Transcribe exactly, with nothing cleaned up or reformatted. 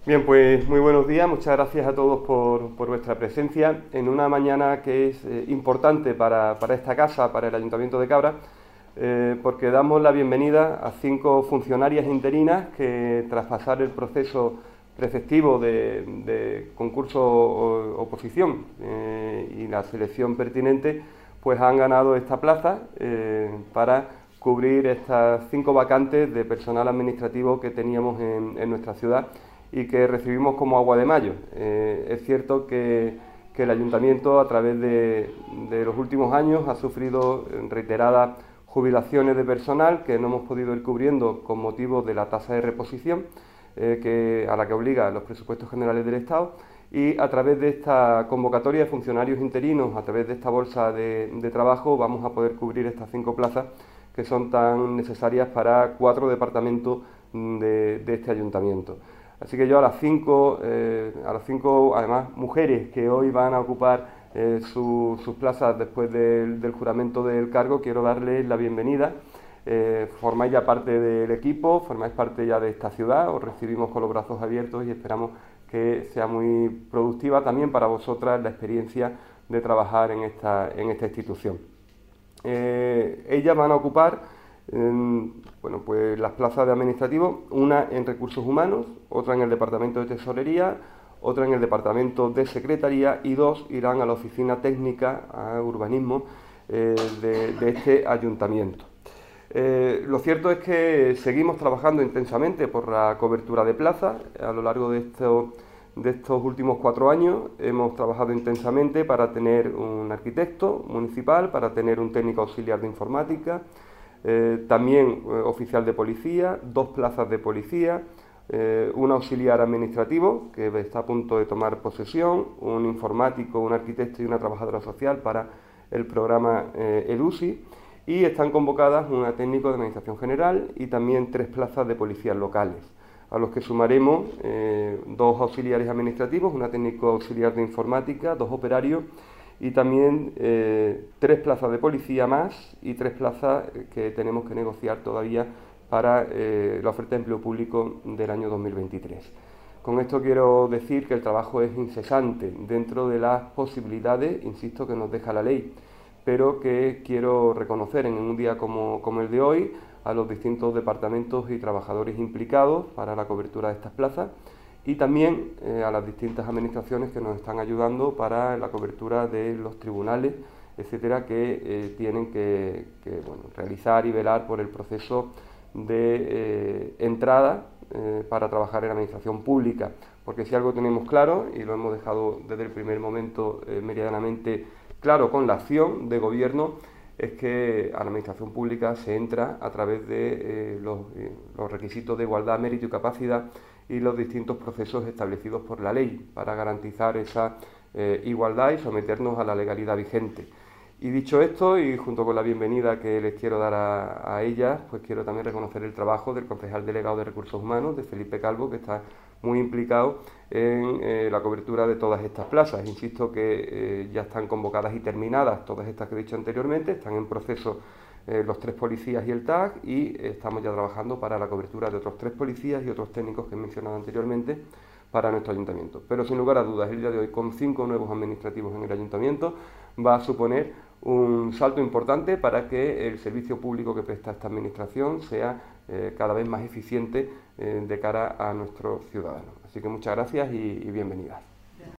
Bien, pues muy buenos días, muchas gracias a todos por, por vuestra presencia en una mañana que es eh, importante para, para esta casa, para el Ayuntamiento de Cabra, eh, porque damos la bienvenida a cinco funcionarias interinas que tras pasar el proceso preceptivo de, de concurso o, oposición eh, y la selección pertinente, pues han ganado esta plaza eh, para cubrir estas cinco vacantes de personal administrativo que teníamos en, en nuestra ciudad y que recibimos como agua de mayo. Eh, es cierto que, que el Ayuntamiento, a través de, de los últimos años, ha sufrido reiteradas jubilaciones de personal que no hemos podido ir cubriendo con motivo de la tasa de reposición eh, que, a la que obligan los presupuestos generales del Estado, y a través de esta convocatoria de funcionarios interinos, a través de esta bolsa de, de trabajo, vamos a poder cubrir estas cinco plazas que son tan necesarias para cuatro departamentos de, de este Ayuntamiento. Así que yo a las cinco, eh, a las cinco además mujeres que hoy van a ocupar eh, su, sus plazas después del, del juramento del cargo, quiero darles la bienvenida. Eh, formáis ya parte del equipo, formáis parte ya de esta ciudad, os recibimos con los brazos abiertos y esperamos que sea muy productiva también para vosotras la experiencia de trabajar en esta, en esta institución. Eh, ellas van a ocupar Eh, bueno, pues las plazas de administrativo, una en recursos humanos, otra en el departamento de tesorería, otra en el departamento de secretaría y dos irán a la oficina técnica, a urbanismo eh, de, de este ayuntamiento. Eh, lo cierto es que seguimos trabajando intensamente por la cobertura de plazas. A lo largo de estos, de estos últimos cuatro años hemos trabajado intensamente para tener un arquitecto municipal, para tener un técnico auxiliar de informática, Eh, también eh, oficial de policía, dos plazas de policía, eh, un auxiliar administrativo que está a punto de tomar posesión, un informático, un arquitecto y una trabajadora social para el programa eh, EDUSI, y están convocadas una técnico de administración general y también tres plazas de policías locales, a los que sumaremos eh, dos auxiliares administrativos, una técnico auxiliar de informática, dos operarios y también eh, tres plazas de policía más y tres plazas que tenemos que negociar todavía para eh, la oferta de empleo público del año dos mil veintitrés. Con esto quiero decir que el trabajo es incesante dentro de las posibilidades, insisto, que nos deja la ley, pero que quiero reconocer en un día como, como el de hoy a los distintos departamentos y trabajadores implicados para la cobertura de estas plazas, y también eh, a las distintas administraciones que nos están ayudando para la cobertura de los tribunales, etcétera, que eh, tienen que, que bueno, realizar y velar por el proceso de eh, entrada eh, para trabajar en la administración pública. Porque si algo tenemos claro, y lo hemos dejado desde el primer momento eh, meridianamente claro con la acción de gobierno, es que a la administración pública se entra a través de eh, los, eh, los requisitos de igualdad, mérito y capacidad y los distintos procesos establecidos por la ley para garantizar esa eh, igualdad y someternos a la legalidad vigente. Y dicho esto, y junto con la bienvenida que les quiero dar a, a ellas, pues quiero también reconocer el trabajo del concejal delegado de Recursos Humanos, de Felipe Calvo, que está muy implicado en eh, la cobertura de todas estas plazas. Insisto que eh, ya están convocadas y terminadas todas estas que he dicho anteriormente, están en proceso eh, los tres policías y el T A C, y eh, estamos ya trabajando para la cobertura de otros tres policías y otros técnicos que he mencionado anteriormente para nuestro ayuntamiento. Pero sin lugar a dudas, el día de hoy, con cinco nuevos administrativos en el ayuntamiento, va a suponer un salto importante para que el servicio público que presta esta administración sea eh, cada vez más eficiente eh, de cara a nuestros ciudadanos. Así que muchas gracias y, y bienvenidas.